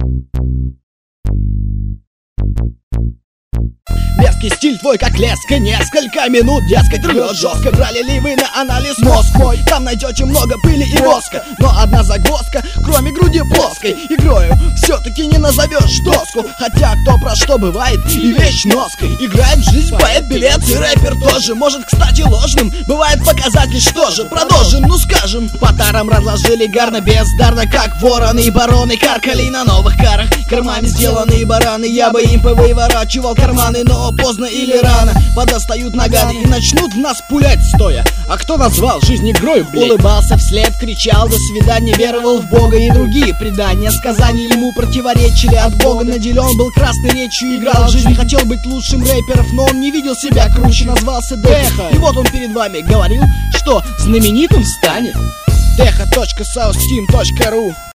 Мерзкий стиль твой как леска, несколько минут, дескать, рвет жестко. Брали ли вы на анализ мозг мой? Там найдете много пыли и воска, но одна загвоздка, кроме груди плоской. Игрою все-таки не назовешь доску, хотя кто про что бывает и вещь ноской. Играет в жизнь поэт, билет и рэпер тоже. Может, кстати, ложным бывает показатель, что же. Продолжим, ну скажем. По тарам разложили гарно, бездарно, как вороны и бароны. Каркали на новых карах, кормами сделанные бараны. Я бы им повыворачивал карманы, но поздно или рано подостают наганы и начнут в нас пулять стоя. А кто назвал жизнь игрой, блядь? Улыбался вслед, кричал до свидания, веровал в Бога и другие предания. Сказания ему противоречили, от Бога наделен был красной речью, играл в жизнь, хотел быть лучшим рэперов, но он не видел себя круче, назвался Деха. И вот он перед вами говорил, что знаменитым станет. Deha.southsteam.ru